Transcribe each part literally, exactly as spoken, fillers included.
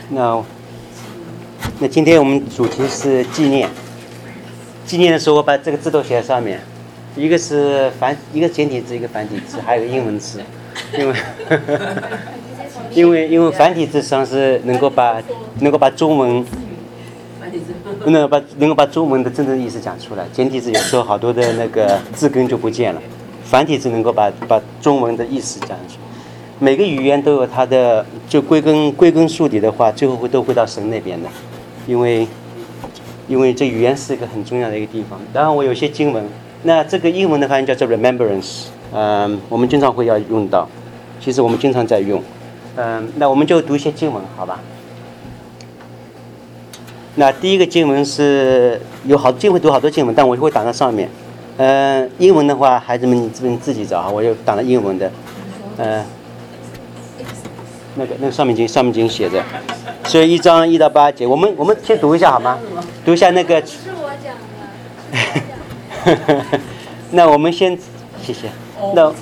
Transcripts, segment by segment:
那那今天我们主题是纪念。纪念的时候，我把这个字都写在上面，一个是繁，一个简体字，一个繁体字，还有一个英文字，因为因为因为繁体字实际上是能够把能够把中文。能把能够把中文的真正意思讲出来，简体字有时候好多的那个字根就不见了，繁体字能够把把中文的意思讲出来。每个语言都有它的，就归根归根溯底的话，最后会都回到神那边的，因为因为这语言是一个很重要的一个地方。然后我有些经文，那这个英文的翻译叫做 remembrance， 嗯，我们经常会要用到，其实我们经常在用，嗯，那我们就读一些经文，好吧？那第一个经文是有好经会读好多经文，但我会打在上面。呃，英文的话，孩子们这边自己找哈，我就打了英文的。呃，那个那个上面经上面经写着，所以一章一到八节，我们我们先读一下好吗？读一下那个。 是我讲的。 那我们先，谢谢。那。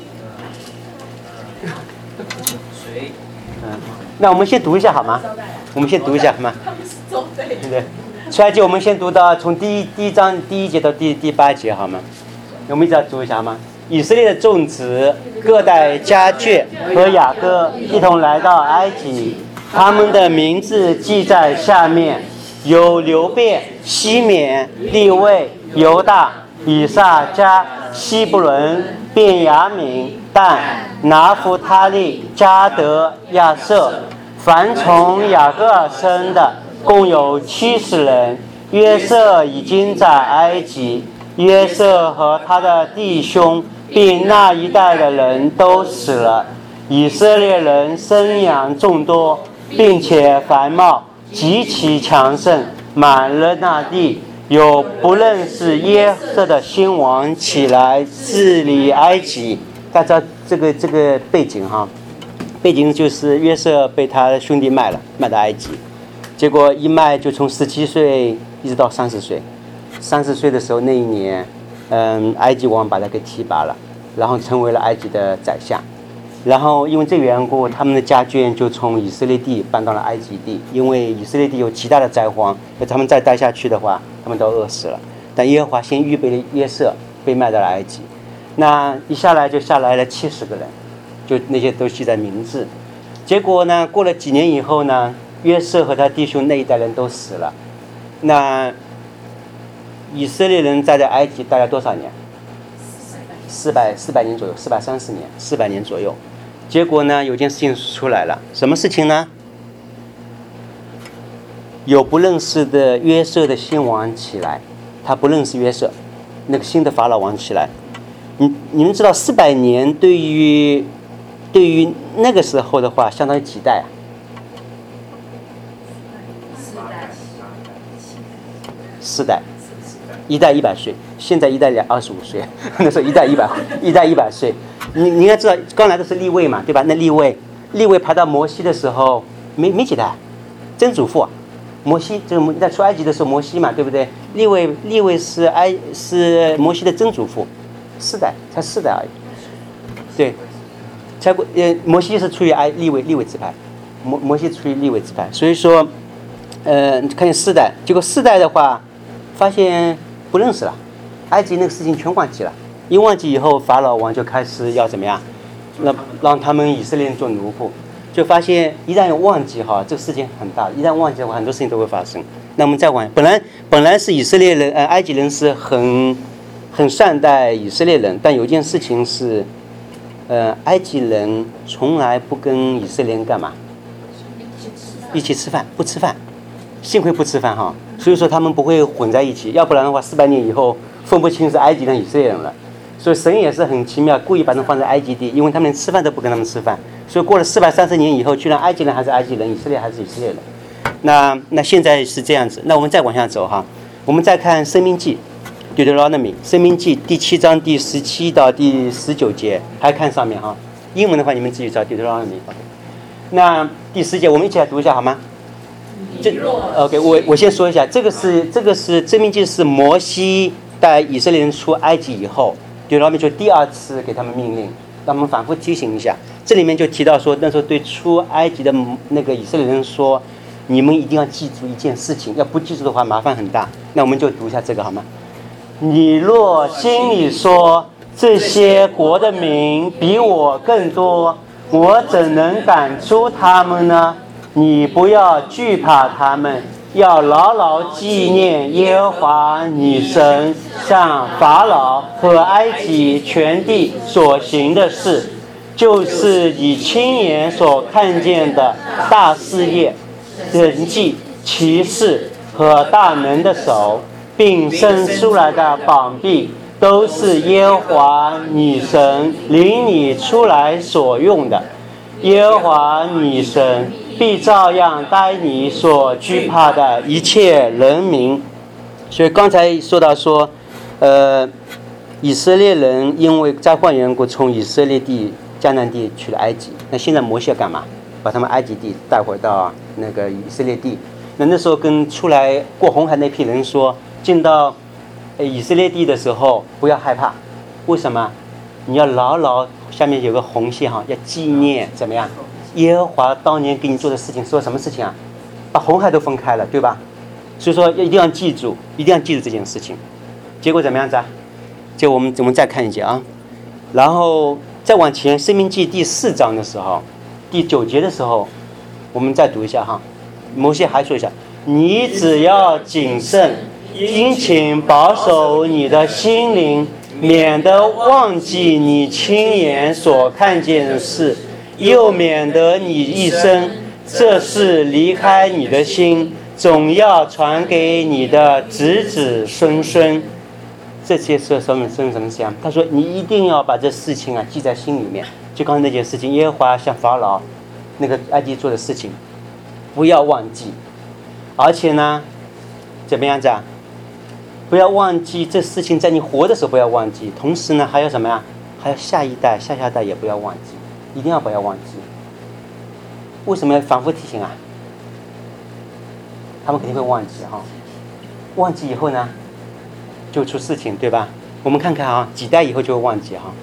嗯，那我们先读一下好吗？我们先读一下好吗？对对，出埃及我们先读到从第一第一章第一节到第第八节好吗？我们一起来读一下好吗？以色列的众子各带家眷和雅各一同来到埃及，他们的名字记在下面：有流便、西缅、利未、犹大、以撒加、西布伦、便雅悯、但、拿弗他利、迦得、亚瑟。凡从雅各尔生的共有七十人。约瑟已经在埃及，约瑟和他的弟兄并那一带的人都死了。以色列人生养众多，并且繁茂，极其强盛，满了那地。有不认识耶色的新王起来治理埃及。大家知道这个这个背景哈，背景就是约瑟被他的兄弟卖了，卖到埃及，结果一卖就从十七岁一直到三十岁。三十岁的时候那一年，嗯，埃及王把他给提拔了，然后成为了埃及的宰相。然后因为这个缘故，他们的家眷就从以色列地搬到了埃及地，因为以色列地有极大的灾荒，他们再待下去的话，他们都饿死了。但耶和华先预备了约瑟，被卖到了埃及。那一下来就下来了七十个人，就那些都记在名字。结果呢，过了几年以后呢，约瑟和他弟兄那一代人都死了。那以色列人待在埃及待了多少年？四百四百年左右，四百三十年，四百年左右。结果呢，有件事情出来了，什么事情呢？有不认识的约瑟的新王起来，他不认识约瑟，那个新的法老王起来。你你们知道，四百年对于对于那个时候的话，相当于几代啊？四代，一代一百岁，现在一代两二十五岁，那时候一代一百，一代一百岁。你你应该知道，刚来的是利未嘛，对吧？那利未，利未排到摩西的时候，没没几代，曾祖父、啊，摩西这个在出埃及的时候，摩西嘛，对不对？利未利未是埃是摩西的曾祖父，四代才四代而已，对，才过呃摩西是出于埃利未利未支派，摩摩西出于利未支派，所以说，呃，看见四代，结果四代的话，发现不认识了，埃及那个事情全忘记了。一忘记以后，法老王就开始要怎么样，让让他们以色列人做奴仆，就发现一旦有忘记哈，这个事情很大，一旦忘记的话，很多事情都会发生。那我们再往，本来本来是以色列人，呃，埃及人是很很善待以色列人，但有一件事情是，呃，埃及人从来不跟以色列人干嘛？一起吃饭，不吃饭，幸亏不吃饭哈，所以说他们不会混在一起，要不然的话，四百年以后分不清是埃及人、以色列人了。所以神也是很奇妙，故意把他们放在埃及地，因为他们连吃饭都不跟他们吃饭。所以过了四百三十年以后，居然埃及人还是埃及人，以色列还是以色列人。那那现在是这样子，那我们再往下走哈，我们再看《申命记》Deuteronomy，《申命记》第七章第十七到第十九节，还看上面哈。英文的话你们自己找 Deuteronomy。OK， 那第十节我们一起来读一下好吗？这 OK， 我我先说一下，这个是这个是《申命记》是摩西带以色列人出埃及以后。Deuteronomy 就第二次给他们命令， 让我们反复提醒一下。这里面就提到说，那时候对出埃及的那个以色列人说，你们一定要记住一件事情，要不记住的话麻烦很大。那我们就读一下这个好吗？你若心里说，这些国的民比我更多，我怎能赶出他们呢？你不要惧怕他们，要牢牢纪念耶和华你神向法老和埃及全地所行的事，就是你亲眼所看见的大事业、人迹、奇事和大能的手，并伸出来的膀臂，都是耶和华你神领你出来所用的。耶和华你神必照样待你所惧怕的一切人民。所以刚才说到说，呃，以色列人因为灾患缘故，从以色列地、迦南地去了埃及。那现在摩西要干嘛？把他们埃及地带回到那个以色列地。那那时候跟出来过红海那批人说，进到以色列地的时候不要害怕。为什么？你要牢牢，下面有个红线哈，要纪念怎么样？耶和华当年给你做的事情，说什么事情啊？把红海都分开了，对吧？所以说一定要记住，一定要记住这件事情。结果怎么样子啊？结果我们我们再看一节啊，然后再往前，《申命记》第四章的时候，第九节的时候，我们再读一下哈。摩西还说一下，你只要谨慎，殷勤保守你的心灵，免得忘记你亲眼所看见的事，又免得你一生这事离开你的心，总要传给你的子子孙孙。这些是什么什么什么想？他说你一定要把这事情啊记在心里面。就刚才那件事情，耶和华向法老那个埃及做的事情，不要忘记。而且呢，怎么样子啊？不要忘记这事情，在你活的时候不要忘记。同时呢，还有什么呀？还有下一代、下下代也不要忘记，一定要不要忘记。为什么要反复提醒啊？他们肯定会忘记哈、哦。忘记以后呢，就出事情，对吧？我们看看啊，几代以后就会忘记哈、哦。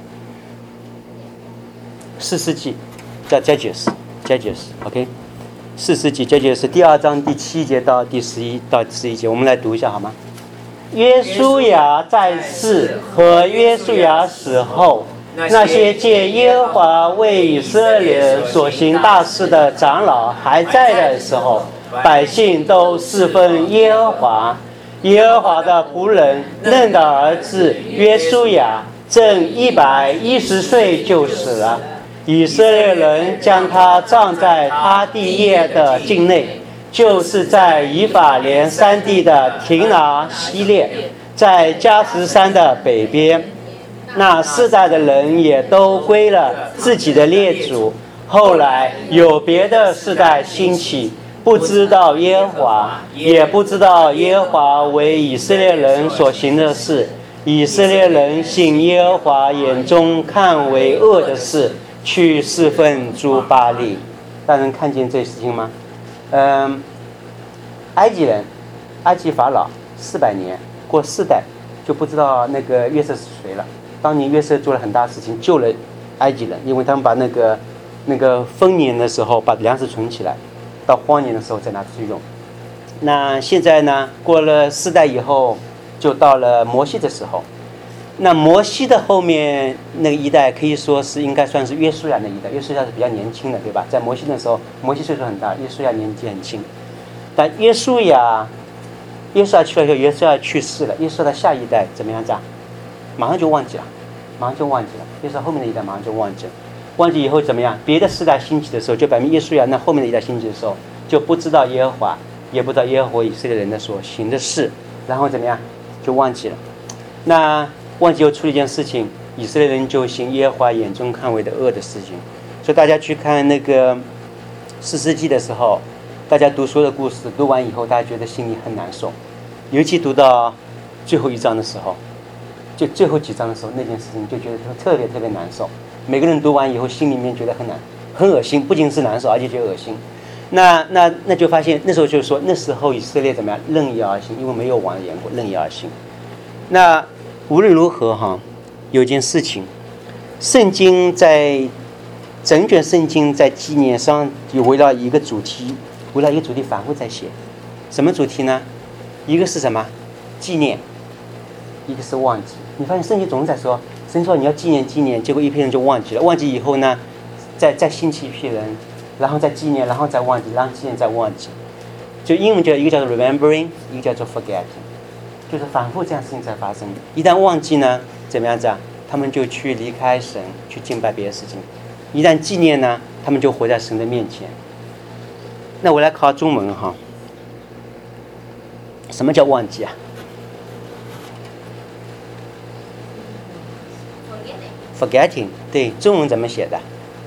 四世纪，叫 Judges，Judges，OK。四世纪 Judges 第二章第七节到第十一到十一节，我们来读一下好吗？约书亚在世和约书亚死后，那些借耶和华为以色列人所行大事的长老还在的时候，百姓都侍奉耶和华。耶和华的仆人嫩的儿子约书亚正一百一十岁就死了，以色列人将他葬在他地业的境内，就是在以法莲山地的亭拿西列，在加实山的北边。那世代的人也都归了自己的列祖。后来有别的世代兴起，不知道耶和华，也不知道耶和华为以色列人所行的事。以色列人信耶和华眼中看为恶的事，去侍奉诸巴力。大家能看见这事情吗？嗯，埃及人，埃及法老四百年过四代就不知道那个约瑟是谁了。当年约瑟做了很大事情，救了埃及人，因为他们把那个那个丰年的时候把粮食存起来，到荒年的时候再拿出去用。那现在呢，过了四代以后，就到了摩西的时候。那摩西的后面那个一代可以说是应该算是约书亚那一代，约书亚是比较年轻的，对吧？在摩西那时候，摩西岁数很大，约书亚年纪很轻。但约书亚，约书亚去了以后，约书亚去世了，约书亚的下一代怎么样子啊？马上就忘记了，马上就忘记了。约书亚后面的一代马上就忘记了，忘记以后怎么样？别的世代兴起的时候，就摆明约书亚那后面的一代兴起的时候，就不知道耶和华，也不知道耶和华以色列人的所行的事，然后怎么样？就忘记了。那忘记又出了一件事情，以色列人就行耶和华眼中看为的恶的事情。所以大家去看那个士师记的时候，大家读所有的故事，读完以后大家觉得心里很难受，尤其读到最后一章的时候，就最后几章的时候，那件事情就觉得特别特别难受。每个人读完以后心里面觉得很难很恶心，不仅是难受，而且觉得恶心。那那那就发现那时候就说，那时候以色列怎么样？任意而行，因为没有王的缘故，任意而行。那无论如何哈，有件事情， 圣经在整卷圣经在纪念上有围绕一个主题，围绕一个主题反复在写。什么主题呢？一个是什么？纪念，一个是忘记。你发现圣经总是在说，圣经说你要纪念纪念，结果一批人就忘记了，忘记以后呢，再再兴起一批人，然后再纪念，然后再忘记，然后纪念再忘记。就英文叫一个叫做 remembering， 一个叫做 forgetting， 就是反复这样事情在发生。一旦忘记呢，怎么样子啊？他们就去离开神，去敬拜别的事情。一旦纪念呢，他们就活在神的面前。那我来考中文哈，什么叫忘记啊 ？forgetting， 对，中文怎么写的？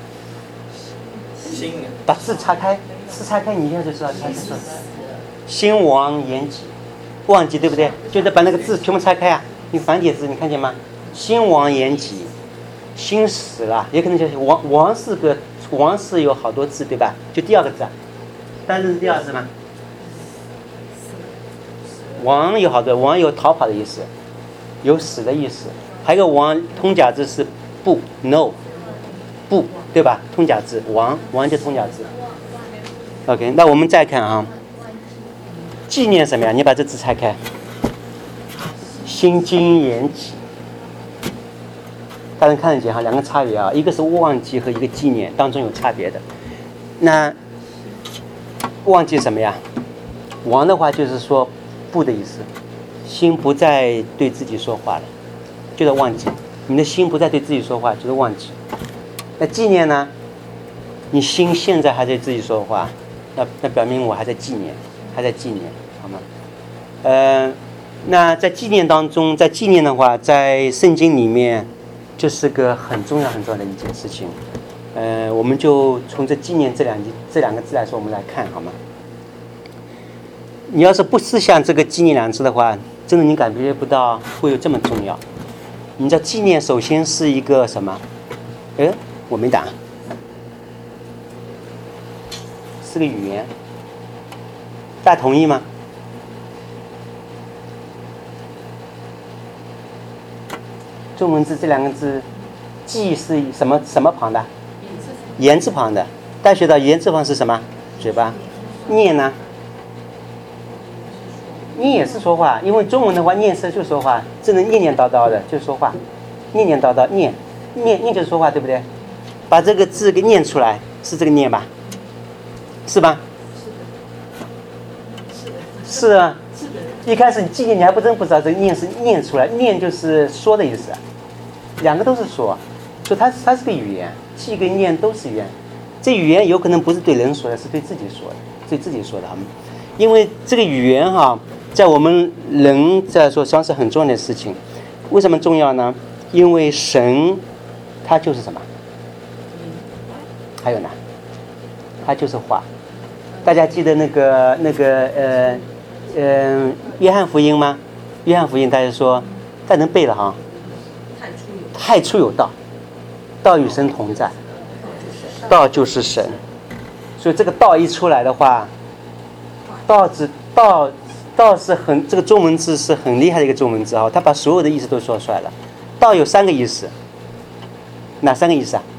心把字拆开，字拆开，你一下就知道它是什么。心亡言己，忘记对不对？就是把那个字全部拆开啊，你繁体字你看见吗？心亡言己，心死了，也可能就是亡亡是个亡是有好多字对吧？就第二个字啊，大家认识第二个字吗？亡有好多，亡有逃跑的意思，有死的意思，还有一个亡通假字是不 no 不对吧？通假字亡亡就通假字。OK， 那我们再看啊，纪念什么呀？你把这字拆开，心惊言己。大家看得见哈，两个差别啊，一个是忘记和一个纪念当中有差别的。那忘记什么呀？亡的话就是说不的意思，心不再对自己说话了，就是忘记。你的心不再对自己说话，就是忘记。那纪念呢？你心现在还在自己说话，那那表明我还在纪念，还在纪念，好吗？呃，那在纪念当中，在纪念的话，在圣经里面。这是个很重要很重要的一件事情，呃，我们就从这纪念这两这两个字来说，我们来看好吗？你要是不思想这个纪念两个字的话，真的你感觉不到会有这么重要。你知道纪念首先是一个什么？哎，我没打，是个语言，大家同意吗？中文字这两个字，记是什么什么旁的？言字旁的。大家学到言字旁是什么？嘴巴。念呢？念也是说话，因为中文的话，念是就说话，只能念念叨叨的就说话，念念叨叨念，念念就是说话，对不对？把这个字给念出来，是这个念吧？是吧？是啊。一开始你记念你还不真不知道这个念是念出来，念就是说的意思。两个都是说，所以它它是个语言，记跟念都是语言。这语言有可能不是对人说的，是对自己说的，对自己说的。因为这个语言哈，在我们人在说上是很重要的事情。为什么重要呢？因为神，他就是什么？还有呢，他就是话。大家记得那个那个呃呃约翰福音吗？约翰福音大家说，大家能背了哈。太初有道，道与神同在，道就是神。所以这个道一出来的话，道字道道是很这个中文字是很厉害的一个中文字啊，它把所有的意思都说出来了。道有三个意思，哪三个意思啊？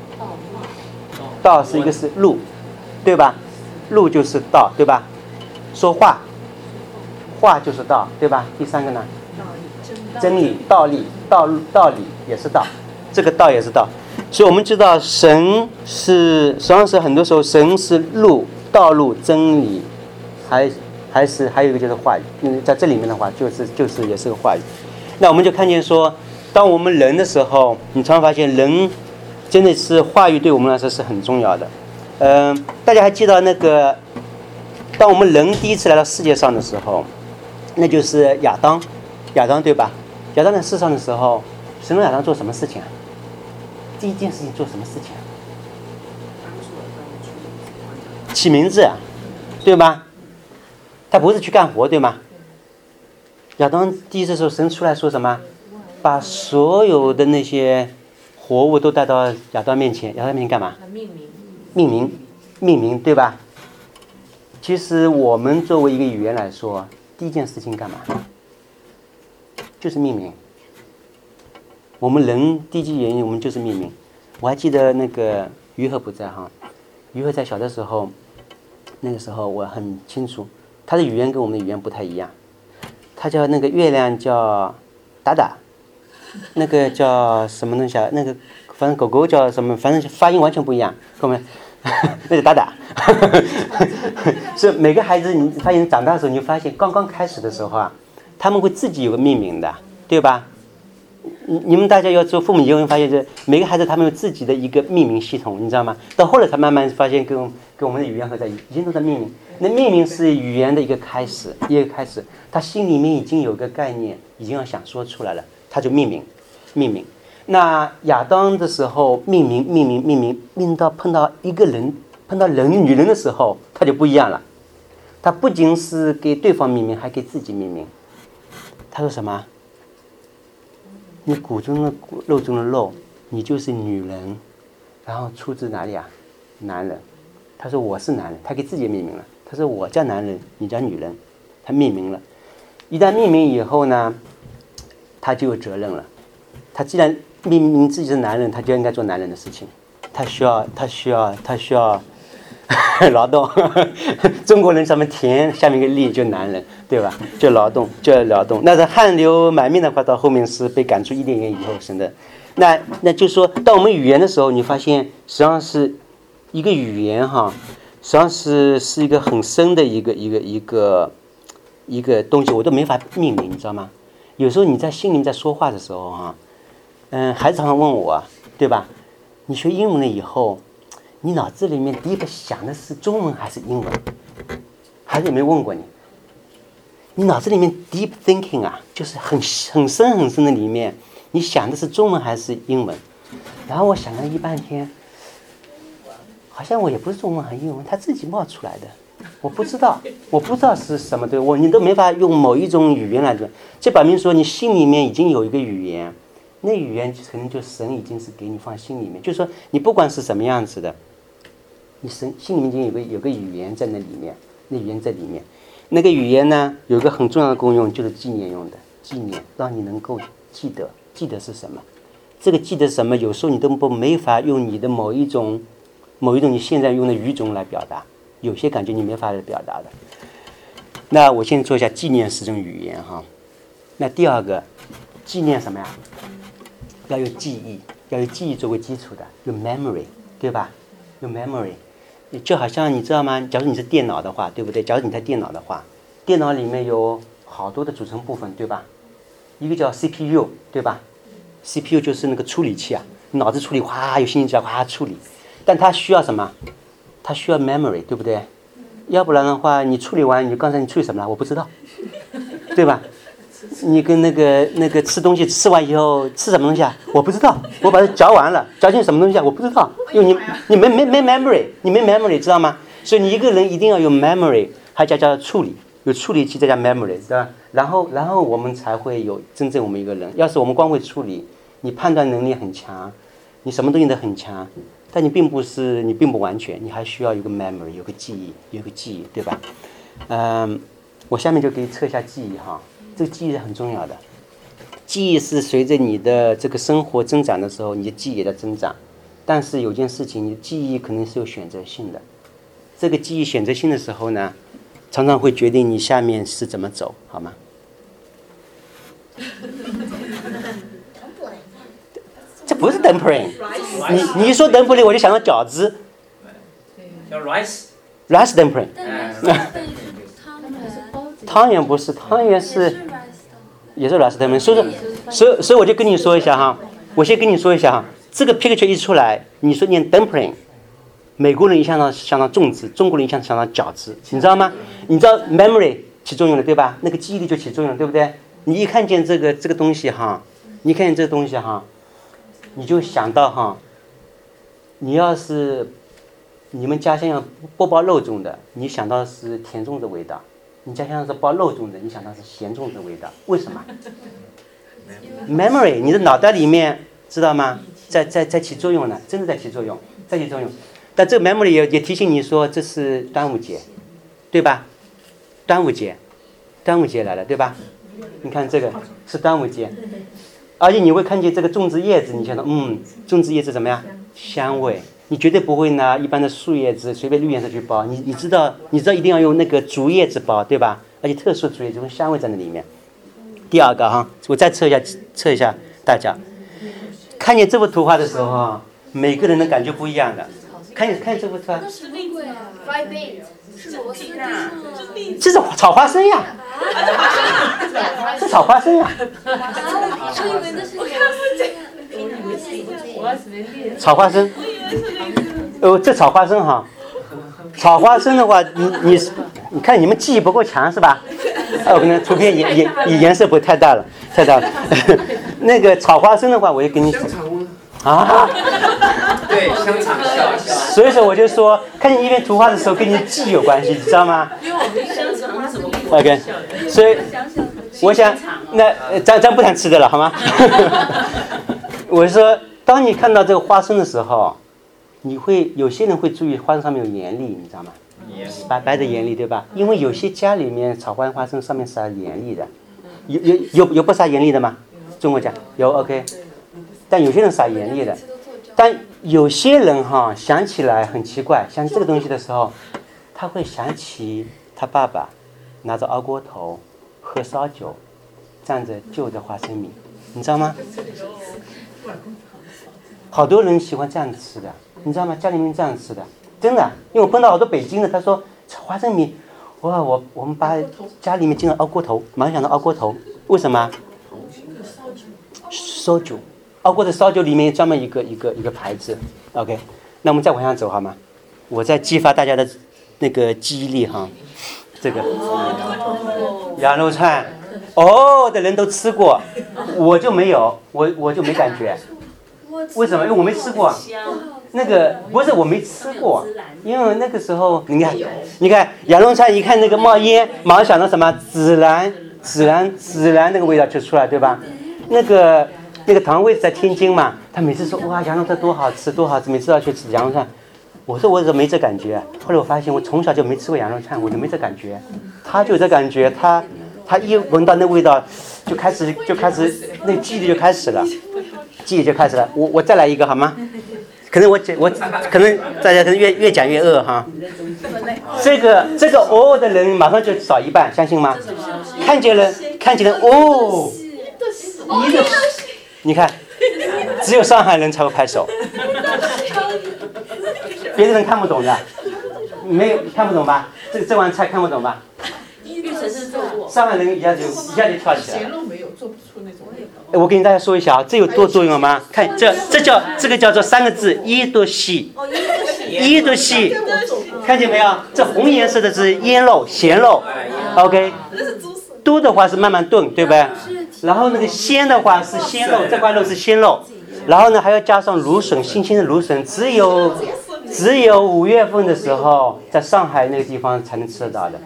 道是一个是路，对吧？路就是道，对吧？说话，话就是道，对吧？第三个呢？真理、道理、道道理也是道，这个道也是道，所以我们知道神是，实际上是很多时候神是路、道路、真理，还还是还有一个就是话语。嗯，在这里面的话，就是就是也是个话语。那我们就看见说，当我们人的时候，你常常发现人真的是话语对我们来说是很重要的。嗯、呃，大家还记得那个，当我们人第一次来到世界上的时候，那就是亚当。亚当对吧？亚当在世上的时候，神让亚当做什么事情啊？第一件事情做什么事情啊？起名字，对吧？他不是去干活，对吗？亚当第一次的时候，神出来说什么？把所有的那些活物都带到亚当面前，亚当面前干嘛？命名。命名，命名，对吧？其实我们作为一个语言来说，第一件事情干嘛？就是命名。 我们人第一句言语我们就是命名。我还记得那个于和不在哈，于和在小的时候，那个时候我很清楚，他的语言跟我们的语言不太一样。他叫那个月亮叫达达，那个叫什么东西啊？那个反正狗狗叫什么？反正发音完全不一样，跟我们那个达达。是每个孩子，你发现长大的时候，你就发现刚刚开始的时候啊，他们会自己有个命名的，对吧？你你们大家要做父母以后，发现这每个孩子他们有自己的一个命名系统，你知道吗？到后来才慢慢发现跟跟我们的语言合在，已经都在命名。那命名是语言的一个开始，一个开始，他心里面已经有个概念，已经要想说出来了，他就命名，命名。那亚当的时候命名，命名，命名，命到碰到一个人，碰到人女人的时候，他就不一样了。他不仅是给对方命名，还给自己命名。他说什么？你骨中的骨，肉中的肉，你就是女人，然后出自哪里啊？男人。他说我是男人，他给自己命名了。他说我叫男人，你叫女人，他命名了。一旦命名以后呢，他就有责任了。他既然命名自己是男人，他就应该做男人的事情。他需要，他需要，他需要劳动。中国人上面田，下面一个力就男人，对吧？就劳动，就要劳动。那是汗流满面的话，到后面是被赶出伊甸园以后生的。那那就是说，当我们语言的时候，你发现实际上是一个语言哈，实际上是是一个很深的一个一个一个一个东西，我都没法命名，你知道吗？有时候你在心里面在说话的时候哈，嗯，孩子常常问我，对吧？你学英文了以后，你脑子里面第一个想的是中文还是英文？孩子有没有问过你？你脑子里面 deep thinking 啊，就是很很深很深的里面，你想的是中文还是英文？然后我想了一半天，好像我也不是中文和英文，它自己冒出来的，我不知道，我不知道是什么对我，你都没法用某一种语言来说，这表明说你心里面已经有一个语言，那语言可能就神已经是给你放心里面，就是说你不管是什么样子的，你神心里面已经有个有个语言在那里面，那语言在里面，那个语言呢有一个很重要的功用，就是纪念用的，纪念让你能够记得，记得是什么？这个记得什么？有时候你都不没法用你的某一种某一种你现在用的语种来表达，有些感觉你没法来表达的。那我先说一下纪念是种语言哈。那第二个，纪念什么呀？要有记忆，要有记忆作为基础的，有 memory， 对吧？有 memory， 就好像你知道吗？假如你是电脑的话，对不对？假如你在电脑的话，电脑里面有好多的组成部分，对吧？一个叫 C P U， 对吧？ C P U 就是那个处理器啊，脑子处理哗，有心情就要哗处理，但它需要什么？它需要 memory， 对不对？要不然的话，你处理完，你刚才你处理什么了？我不知道，对吧？你跟那个那个吃东西吃完以后吃什么东西啊？我不知道，我把它嚼完了，嚼进什么东西啊？我不知道，因为你你没没没 memory， 你没 memory， 知道吗？所以你一个人一定要有 memory， 还加叫处理，有处理器再加 memory， 对吧？然后然后我们才会有真正我们一个人。要是我们光会处理，你判断能力很强，你什么东西都很强，但你并不是你并不完全，你还需要有个 memory， 有个记忆，有个记忆，对吧？嗯，我下面就给你测一下记忆哈。这个记忆是很重要的，记忆是随着你的这个生活增长的时候，你的记忆也在增长。但是有件事情，你的记忆可能是有选择性的。这个记忆选择性的时候呢，常常会决定你下面是怎么走，好吗？这不是 dumpling， 你你一说 dumpling 我就想到饺子， 叫 rice rice dumpling。汤圆不是，汤圆是也是 rice dumpling。所以说，所以所以我就跟你说一下哈，我先跟你说一下哈，这个 picture 一出来，你说念 dumpling， 美国人一想到想到粽子，中国人一想到饺子，你知道吗？你知道 memory 起作用了对吧？那个记忆力就起作用了，对不对？你一看见这个这个东西哈，你看见这个东西哈，你就想到哈，你要是你们家乡要不包肉粽的，你想到是甜粽子味道。你家乡是包肉粽的，你想到是咸粽的味道，为什么 ？memory， 你的脑袋里面知道吗？在在在起作用呢，真的在起作用，在起作用。但这个 memory 也也提醒你说，这是端午节，对吧？端午节，端午节来了，对吧？你看这个是端午节， 而且你会看见这个种植叶子，你想到嗯，种植叶子怎么样？香味。你绝对不会拿一般的树叶子随便绿颜色去包，你你知道你知道一定要用那个竹叶子包，对吧？而且特殊竹叶这种香味在那里面。第二个哈，我再测一下测一下大家，看见这幅图画的时候，每个人的感觉不一样的。看见看见这幅图画，这是炒花生呀，这炒花生呀，炒花生。哦，这炒花生哈，炒花生的话，你你你看你们记忆不够强是吧？啊，我可能图片颜颜颜色不太大了，太大了。那个炒花生的话，我就跟你讲啊， 对，香肠小小。 所以说我就说，看见一边图画的时候，跟你记忆有关系，你知道吗？ 因为我们香肠怎么 ？OK， 所以我想，那咱咱不谈吃的了，好吗？我是说，当你看到这个花生的时候。你会有些人会注意花生上面有盐粒，你知道吗？白白的盐粒，对吧？因为有些家里面炒花花生上面撒盐粒的，有有有有不撒盐粒的吗？中国讲有 OK， 但有些人撒盐粒的，但有些人哈想起来很奇怪，想起这个东西的时候，他会想起他爸爸拿着熬锅头喝烧酒，蘸着旧的花生米，你知道吗？好多人喜欢这样吃的。你知道吗？家里面这样吃的，真的，因为我碰到好多北京的，他说炒花生米，哇，我我们把家里面经常熬锅头，马上想到熬锅头，为什么？烧酒，熬锅的烧酒里面专门一个一个一个牌子 ，OK， 那我们再往下走好吗？我再激发大家的那个记忆力哈，这个羊肉串，哦的人都吃过，我就没有，我我就没感觉，为什么？因为我没吃过。那个不是我没吃过，因为那个时候你看，你看羊肉串一看那个冒烟，马上想到什么孜然、孜然、孜然那个味道就出来，对吧？那个那个堂位在天津嘛，他每次说哇羊肉串多好吃多好吃，每次要去吃羊肉串。我说我怎么没这感觉？后来我发现我从小就没吃过羊肉串，我就没这感觉。他就有这感觉，他他一闻到那味道，就开始就开始那记忆就开始了，记忆就开始了。我我再来一个好吗？可能我我可能大家可能越越讲越饿哈。这个这个哦的人马上就少一半，相信吗？看见了看见了哦，一个你看，只有上海人才会拍手，别的人看不懂的，没有看不懂吧？这这碗菜看不懂吧？上海人一下就一下就跳起来了。我跟大家说一下啊，这有多作用吗？看这这叫这个叫做三个字一度细，一度细，看见没有？这红颜色的是腌肉咸肉 ，OK。都的话是慢慢炖，对不对？然后那个鲜的话是鲜肉，这块肉是鲜肉，然后呢还要加上芦笋，新鲜的芦笋，只有只有五月份的时候，在上海那个地方才能吃得到的。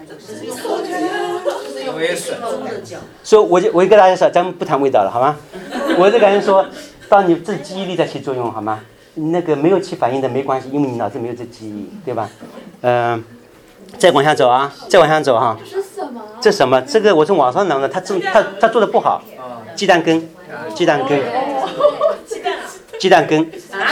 所以我就我就跟大家说，咱们不谈味道了，好吗？我就感觉说，当你这记忆力在起作用，好吗？那个没有起反应的没关系，因为你脑子没有这记忆，对吧？嗯、呃，再往下走啊，再往下走哈、啊。这什么？这个我从网上拿的，他做他他做的不好，鸡蛋羹，鸡蛋羹，鸡蛋羹。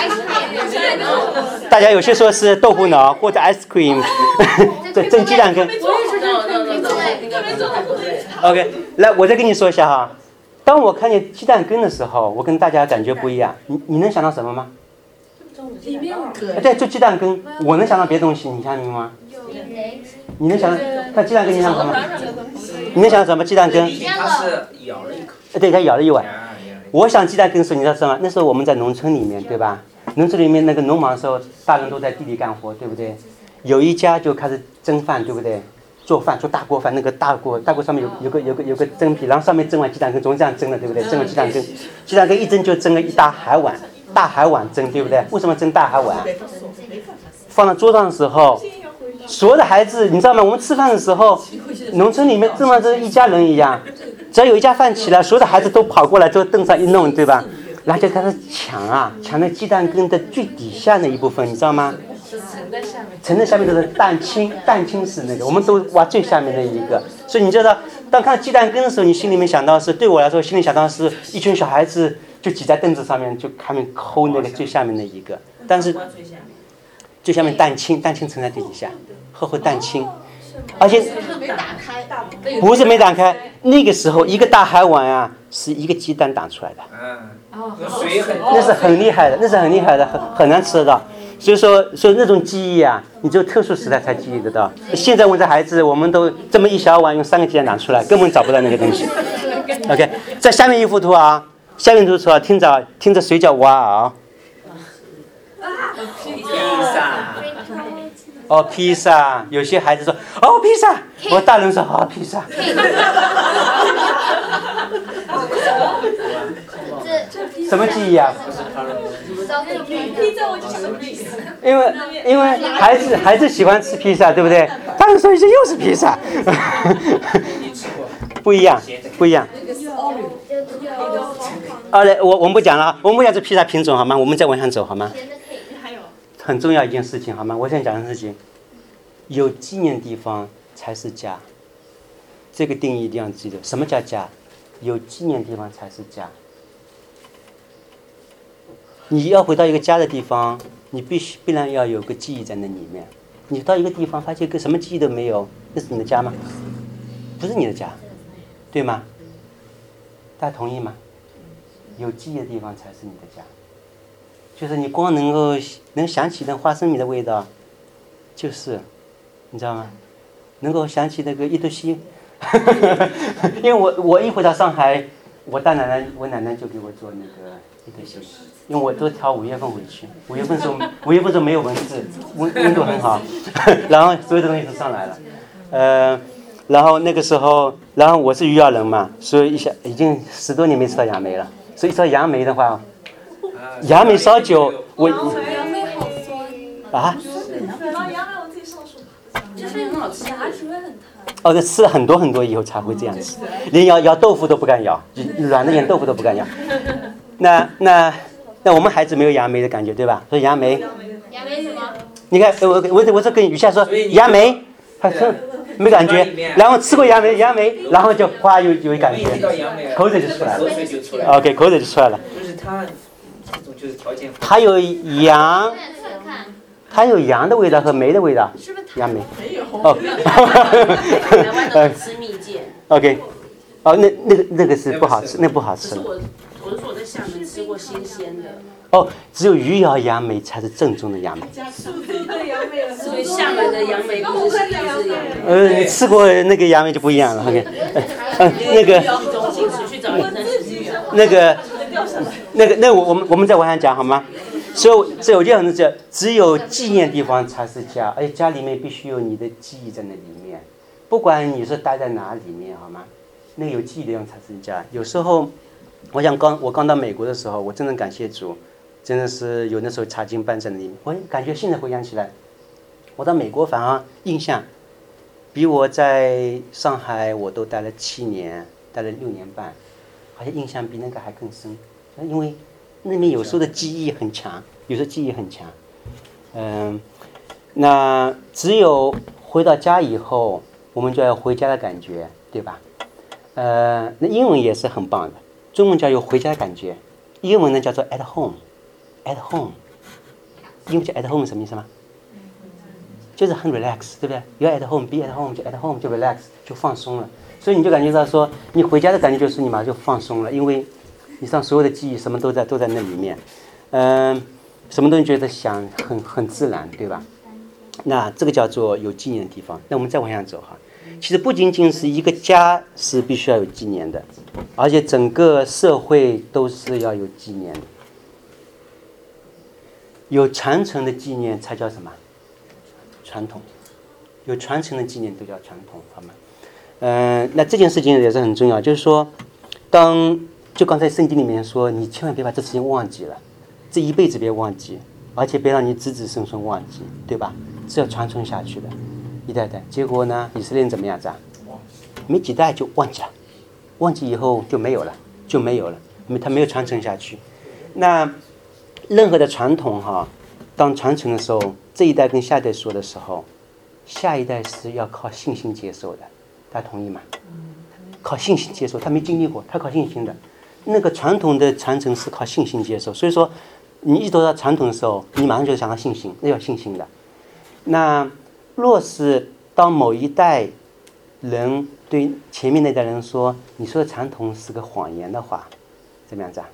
大家有些说是豆腐脑或者 ice cream， 这蒸鸡蛋羹。OK， 来，我再跟你说一下哈。当我看见鸡蛋羹的时候，我跟大家感觉不一样。你你能想到什么吗？ 里面对，就鸡蛋羹。我能想到别的东西，你相信吗？你能想到？看鸡蛋羹，你想到什么？你能想到什么？鸡蛋羹？ 他是咬了一口。 对，他咬了一碗。我想鸡蛋羹的时候，你知道什么？那时候我们在农村里面，对吧？农村里面那个农忙的时候，大人都在地里干活，对不对？有一家就开始蒸饭，对不对？做饭做大锅饭，那个大锅大锅上面有有个有个有个蒸皮，然后上面蒸完鸡蛋羹，总是这样蒸的，对不对？蒸了鸡蛋羹，鸡蛋羹一蒸就蒸了一大海碗，大海碗蒸，对不对？为什么蒸大海碗？放到桌上的时候，所有的孩子，你知道吗？我们吃饭的时候，农村里面这么这一家人一样，只要有一家饭起来，所有的孩子都跑过来，就凳上一弄，对吧？然后就开始抢啊，抢那鸡蛋羹的最底下那一部分，你知道吗？ 沉在下面。 沉在下面的是蛋清，蛋清是那个，我们都挖最下面的一个。所以你知道，当看到鸡蛋羹的时候，你心里面想到是，对我来说，心里想到是一群小孩子就挤在凳子上面，就他们抠那个最下面的一个。但是最下面蛋清，蛋清沉在最底下，厚厚蛋清，而且没打开， 不是没打开，那个时候一个大海碗啊，是一个鸡蛋打出来的。 嗯，水很那是很厉害的，那是很厉害的，很很难吃得到。所以说，所以那种记忆啊，你只有特殊时代才记忆得到。现在我们的孩子，我们都这么一小碗，用三个鸡蛋打出来，根本找不到那个东西。OK， 在下面一幅图啊，下面一幅图啊，听着听着水饺哇啊！ 披萨， 哦，披萨，有些孩子说哦披萨，我大人说哦披萨。什么记忆啊？ 披萨我就想到披萨。 因为因为孩子孩子喜欢吃披萨，对不对？大人说一些又是披萨，不一样不一样。好嘞，我我们不讲了，我们不讲这披萨品种好吗？我们再往上走好吗？很重要一件事情好吗？我想讲的事情，有纪念地方才是家。这个定义一定要记得，什么叫家？有纪念地方才是家。你要回到一个家的地方，你必须必然要有个记忆在那里面。你到一个地方发现个什么记忆都没有，那是你的家吗？不是你的家，对吗？大家同意吗？有记忆的地方才是你的家。就是你光能够能想起那花生米的味道，就是你知道吗？能够想起那个一头西，因为我我一回到上海，我大奶奶我奶奶就给我做那个一头西，因为我都挑五月份回去，五月份时候五月份时候没有蚊子，温温度很好，然后所有的东西都上来了，呃，然后那个时候，然后我是余姚人嘛，所以一下已经十多年没吃到杨梅了，所以吃到杨梅的话。杨梅烧酒，我杨梅好酸啊， 然后杨梅我自己上手，就是很好吃，牙齿会很疼。 哦，这吃了很多很多以后才会这样吃，连咬咬豆腐都不敢咬，软的连豆腐都不敢咬。那那那我们孩子没有杨梅的感觉，对吧？说杨梅， 杨梅什么？ 你看我我我是跟雨夏说杨梅，他说没感觉，然后吃过杨梅杨梅，然后就哗有有感觉，口水就出来了。OK， 口水就出来了。 就是它。就是条件它有杨，它有杨的味道和梅的味道。杨梅。 没有。 哦。 台湾的吃蜜饯。 OK， 哦，那那个那个是不好吃，那不好吃。 我我是说我在厦门吃过新鲜的。 哦，只有余姚杨梅才是正宗的杨梅。 所以厦门的杨梅不是是杨梅。 呃，你吃过那个杨梅就不一样了。OK， 嗯，那个。那个。那个，那我我们我们再往下讲好吗？所以，所以我就想讲，只有纪念地方才是家，而且家里面必须有你的记忆在那里面，不管你是待在哪里面，好吗？那个有记忆的地方才是家。有时候，我想刚我刚到美国的时候，我真的感谢主，真的是有那时候查经班在那里面，我感觉现在回想起来，我到美国反而印象比我在上海我都待了七年，待了六年半。好像印象比那个还更深，因为那边有时候的记忆很强，有时候记忆很强。嗯，那只有回到家以后，我们就要回家的感觉，对吧？呃，那英文也是很棒的，中文叫有回家的感觉，英文呢叫做 at home，at home， 英文叫 at home 什么意思吗？就是很 relax， 对不对？有 at home， be at home 就 at home 就 relax 就放松了。所以你就感觉到说，你回家的感觉就是你马上就放松了，因为你上所有的记忆什么都在都在那里面，嗯、呃，什么东西觉得想很很自然，对吧？那这个叫做有纪念的地方。那我们再往下走哈，其实不仅仅是一个家是必须要有纪念的，而且整个社会都是要有纪念的，有传承的纪念才叫什么？传统。有传承的纪念都叫传统，好吗？嗯、呃，那这件事情也是很重要，就是说，当就刚才圣经里面说，你千万别把这事情忘记了，这一辈子别忘记，而且别让你子子孙孙忘记，对吧？是要传承下去的，一代代。结果呢，以色列人怎么样子啊？没几代就忘记了，忘记以后就没有了，就没有了，因为他没有传承下去。那任何的传统哈，当传承的时候， 这一代跟下一代说的时候，下一代是要靠信心接受的，大家同意吗？靠信心接受，他没经历过，他靠信心的。那个传统的传承是靠信心接受，所以说你一读到传统的时候，你马上就想到信心，那要信心的。那若是当某一代人对前面那代人说你说的传统是个谎言的话，怎么样子啊？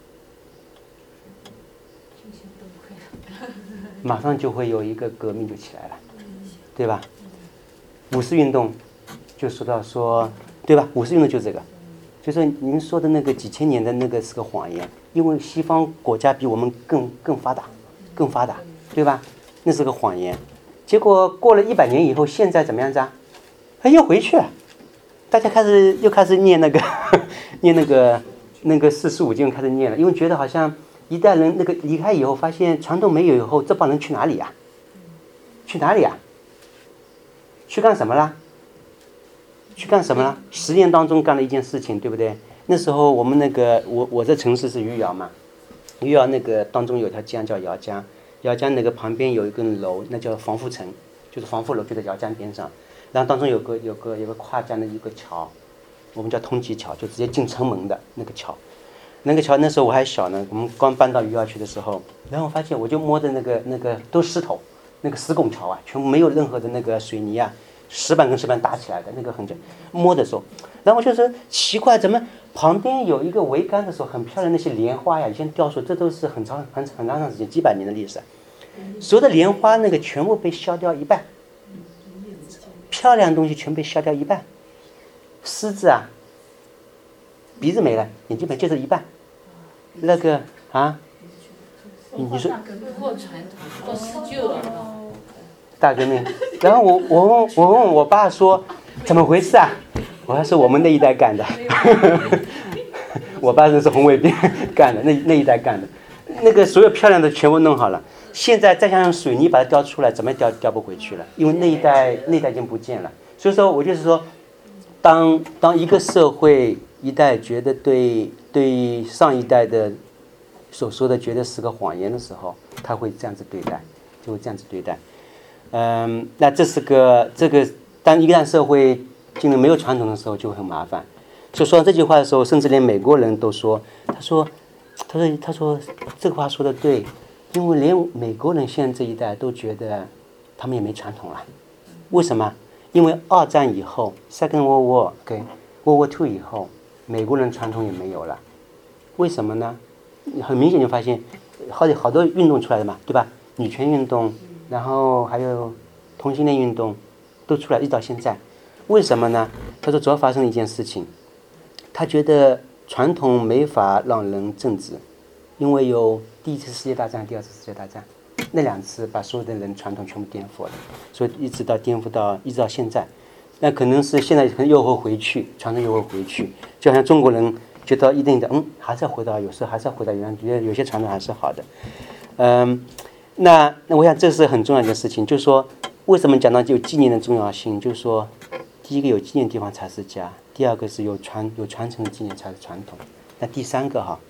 马上就会有一个革命就起来了，对吧？五四运动就说到说，对吧？五四运动就这个，就是您说的那个几千年的那个是个谎言，因为西方国家比我们更更发达，更发达，对吧？那是个谎言。结果过了一百年以后，现在怎么样子啊？哎，又回去了，大家开始又开始念那个念那个那个四书五经开始念了，因为觉得好像一代人那个离开以后，发现传统没有以后，这帮人去哪里呀、啊？去哪里呀、啊？去干什么啦？去干什么啦？十年当中干了一件事情，对不对？那时候我们那个我我这城市是余姚嘛，余姚那个当中有条江叫姚江，姚江那个旁边有一个楼，那叫防府城，就是防府楼就在姚江边上，然后当中有个有个有个跨江的一个桥，我们叫通济桥，就直接进城门的那个桥。那个桥那时候我还小呢，我们刚搬到余姚去的时候，然后我发现我就摸着那个那个都石头，那个石拱桥啊，全部没有任何的那个水泥啊，石板跟石板打起来的那个痕迹，摸的时候，然后我就说奇怪，怎么旁边有一个桅杆的时候很漂亮，那些莲花呀，以前雕塑，这都是很长很很长时间几百年的历史，所有的莲花那个全部被削掉一半，漂亮的东西全被削掉一半，狮子啊，鼻子没了，眼睛没，就这一半。那个啊，你你说过传统，过施救了。 大革命，然后我我问我问我爸说怎么回事啊？我还说我们那一代干的，我爸是红卫兵干的，那那一代干的，那个所有漂亮的全部弄好了，现在再想用水泥把它雕出来，怎么雕雕不回去了？因为那一代那一代已经不见了。所以说我就是说，当当一个社会一代觉得对对上一代的所说的觉得是个谎言的时候，他会这样子对待，就会这样子对待。嗯，那这是个这个，当一旦社会进入没有传统的时候，就会很麻烦。所以说这句话的时候，甚至连美国人都说，他说，他说他说这个话说的对，因为连美国人现在这一代都觉得他们也没传统了。为什么？因为二战以后 ，Second World War， 跟 World War Two 以后，美国人传统也没有了。为什么呢？很明显就发现，好好多运动出来的嘛，对吧？女权运动。然后还有同性恋运动都出来，一直到现在，为什么呢？他说主要发生了一件事情，他觉得传统没法让人正直，因为有第一次世界大战、第二次世界大战，那两次把所有的人传统全部颠覆了，所以一直到颠覆到一直到现在，那可能是现在可能又会回去，传统又会回去，就好像中国人觉得一定的，嗯，还是要回到有时候还是要回到原来，觉得有些传统还是好的，嗯。那那我想这是很重要的事情，就是说为什么讲到有纪念的重要性，就是说第一个有纪念的地方才是家，第二个是有传有传承的纪念才是传统，那第三个哈，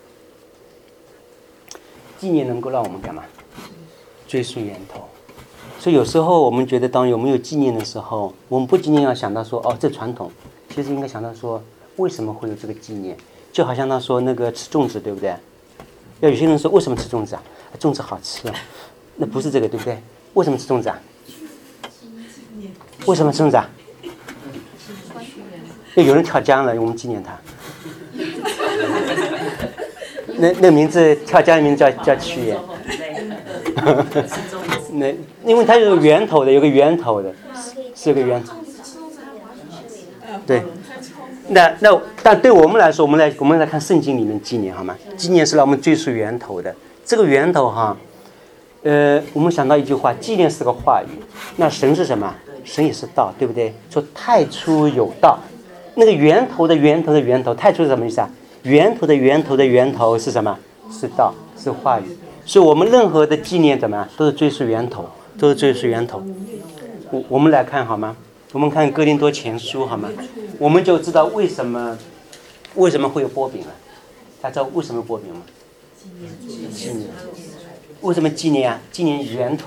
纪念能够让我们干嘛？追溯源头。所以有时候我们觉得当有没有纪念的时候，我们不仅仅要想到说哦这传统，其实应该想到说为什么会有这个纪念，就好像他说那个吃粽子对不对？要有些人说为什么吃粽子啊？粽子好吃啊。那不是这个，对不对？为什么吃粽子啊？为什么吃粽子啊？因为有人跳江了，我们纪念他。那那名字跳江的名字叫叫屈原。那因为它有个源头的，有个源头的，是个源头。对。那那但对我们来说，我们来我们来看圣经里面纪念好吗？纪念是让我们追溯源头的。这个源头哈。呃，我们想到一句话，纪念是个话语，那神是什么？神也是道，对不对？说太初有道，那个源头的源头的源头，太初是什么意思啊？源头的源头的源头是什么？是道，是话语。所以我们任何的纪念怎么样，都是追溯源头，都是追溯源头。我我们来看好吗？我们看哥林多前书好吗？我们就知道为什么为什么会有波饼了。大家知道为什么波饼吗？纪念。为什么纪念啊？纪念源头，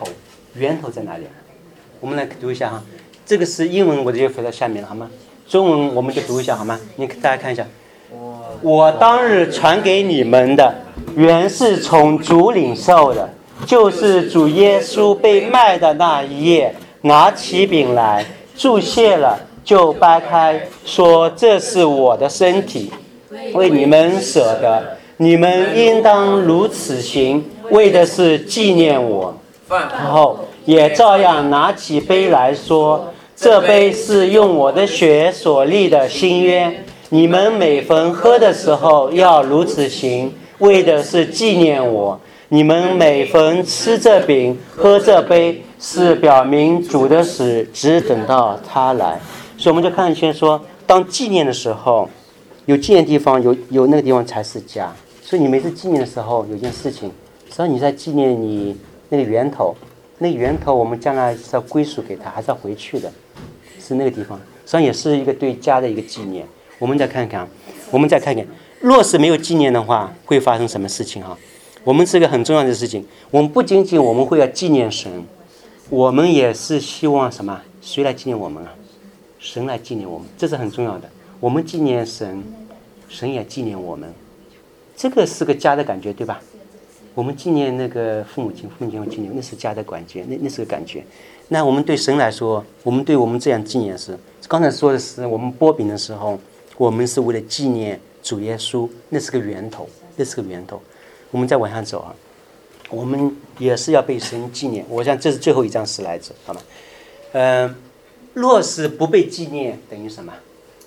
源头在哪里？我们来读一下哈，这个是英文，我就放在下面了，好吗？中文我们就读一下好吗？你大家看一下。我当日传给你们的，原是从主领受的，就是主耶稣被卖的那一夜，拿起饼来，祝谢了，就掰开，说：“这是我的身体，为你们舍的，你们应当如此行，为的是纪念我。”然后也照样拿起杯来说：“这杯是用我的血所立的新约，你们每逢喝的时候要如此行，为的是纪念我。你们每逢吃这饼喝这杯，是表明主的死，只等到他来。”所以我们就看见说，当纪念的时候，有纪念的地方，有有那个地方才是家。所以你每次纪念的时候，有件事情，实际上你在纪念你那个源头，那个源头我们将来是要归属给他，还是要回去的，是那个地方。实际上也是一个对家的一个纪念。我们再看看，我们再看看，若是没有纪念的话，会发生什么事情哈？我们是一个很重要的事情。我们不仅仅我们会要纪念神，我们也是希望什么？谁来纪念我们啊？神来纪念我们，这是很重要的。我们纪念神，神也纪念我们，这个是个家的感觉，对吧？我们纪念那个父母亲，父母亲会纪念，那是家的感觉，那那是个感觉。那我们对神来说，我们对我们这样纪念是，刚才说的是我们剥饼的时候，我们是为了纪念主耶稣，那是个源头，那是个源头。我们再往下走啊，我们也是要被神纪念。我想这是最后一张史来子，好吗？嗯、呃，若是不被纪念，等于什么？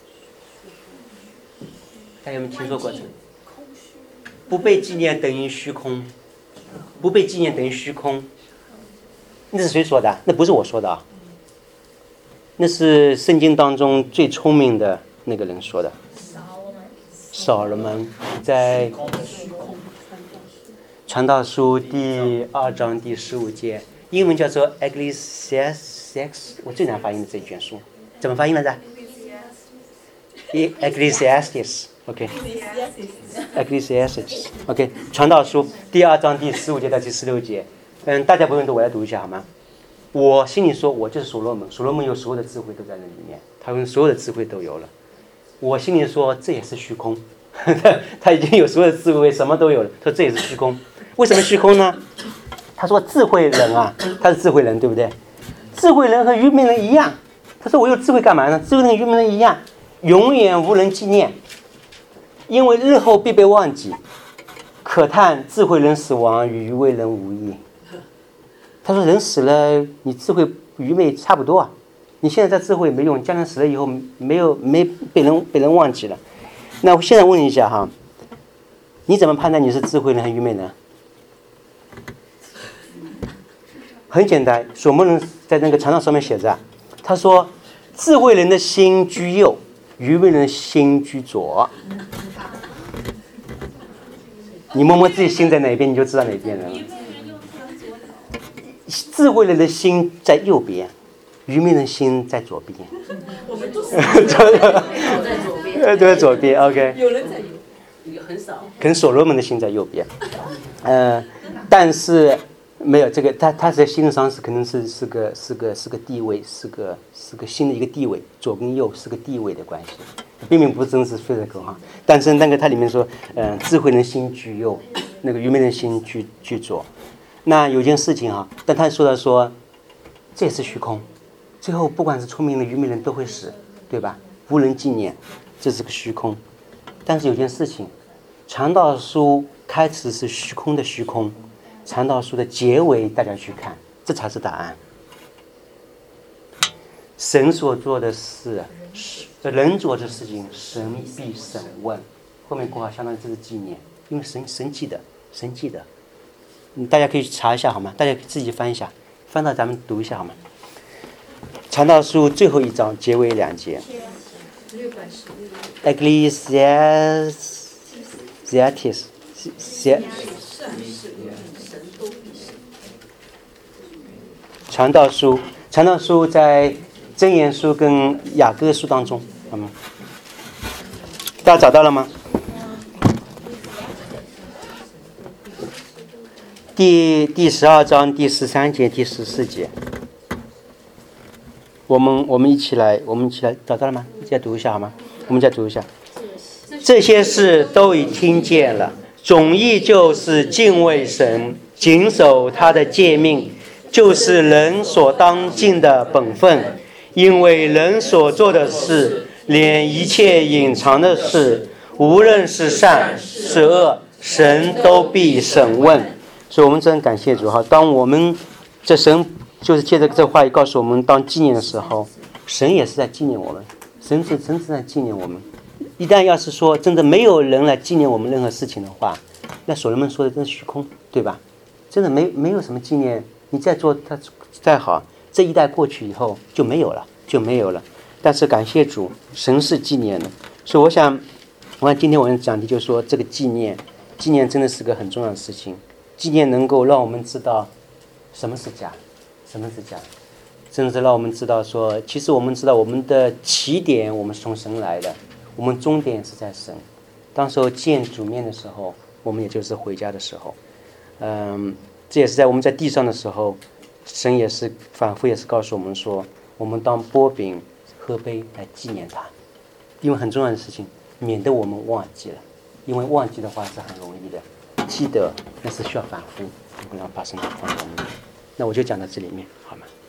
大家有没有听说过这个？不被纪念等于虚空，不被纪念等于虚空。那是谁说的？那不是我说的啊，那是圣经当中最聪明的那个人说的。扫罗门在传道书第二章第十五节，英文叫做 Ecclesiastes， 我最难发音的这一卷书，怎么发音来着 ？Ecclesiastes，OK。Ecclesiastes，OK。传道书第二章第十五节到第十六节，嗯，大家不用读，我来读一下好吗？我心里说，我就是所罗门，所罗门有所有的智慧都在那里面，他们所有的智慧都有了。我心里说，这也是虚空，他已经有所有的智慧，什么都有了。他说这也是虚空，为什么虚空呢？他说智慧人啊，他是智慧人，对不对？智慧人和愚昧人一样。他说我有智慧干嘛呢？智慧人和愚昧人一样，永远无人纪念，因为日后必被忘记。可叹智慧人死亡与愚昧人无异。他说人死了，你智慧愚昧差不多啊。你现在在智慧没用，将来死了以后没有没被人被人忘记了。那我现在问你一下哈，你怎么判断你是智慧人还是愚昧人？很简单，所罗门在那个墙上上面写着，他说智慧人的心居右，愚昧人的心居左。你摸摸自己心在哪边，你就知道哪边人了。智慧人的心在右边，愚昧人的心在左边。 我们都是在左边， 都在左边 ，OK。 有人在右， 很少。 可能所罗门的心在右边，呃，但是没有这个，他他在心上是可能是是个是个是个地位，是个是个新的一个地位，左跟右是个地位的关系，并并不真是非常口哈。但是那个它里面说，嗯、呃，智慧人心居右，那个愚昧人心居居左。那有件事情哈，但他说到说，这也是虚空，最后不管是聪明的愚昧人都会死，对吧？无人纪念，这是个虚空。但是有件事情，传道书开始是虚空的虚空，传道书的结尾大家去看，这才是答案。神所做的事，人做的事情，神必审问。后面括号相当于这是纪念，因为神神记得，神记得。大家可以查一下好吗？大家自己翻一下，翻到咱们读一下好吗？传道书最后一章结尾两节。Ecclesiastes， 传道书，传道书在箴言书跟雅各书当中，好吗？大家找到了吗？第第第十二章第十三节、第十四节，我们我们一起来，我们一起来找到了吗？再读一下好吗？我们再读一下。这些事都已听见了，总意就是敬畏神，谨守他的诫命，就是人所当尽的本分。因为人所做的事，连一切隐藏的事，无论是善是恶，神都必审问。所以我们真感谢主哈！当我们这神就是借着这话语告诉我们，当纪念的时候，神也是在纪念我们，神是真正在纪念我们。一旦要是说真的没有人来纪念我们任何事情的话，那所罗门说的真是虚空，对吧？真的没没有什么纪念，你再做它再好，这一代过去以后就没有了，就没有了。但是感谢主，神是纪念的。所以我想，我看今天我们讲的就是说，这个纪念，纪念真的是个很重要的事情。纪念能够让我们知道什么是假，什么是假，甚至让我们知道说，其实我们知道我们的起点我们是从神来的，我们终点是在神。当时候见主面的时候，我们也就是回家的时候。嗯，这也是在我们在地上的时候，神也是反复也是告诉我们说，我们当拨饼喝杯来纪念他，因为很重要的事情，免得我们忘记了，因为忘记的话是很容易的，记得那是需要反复，不要把神放在我们。那我就讲到这里面，好吗？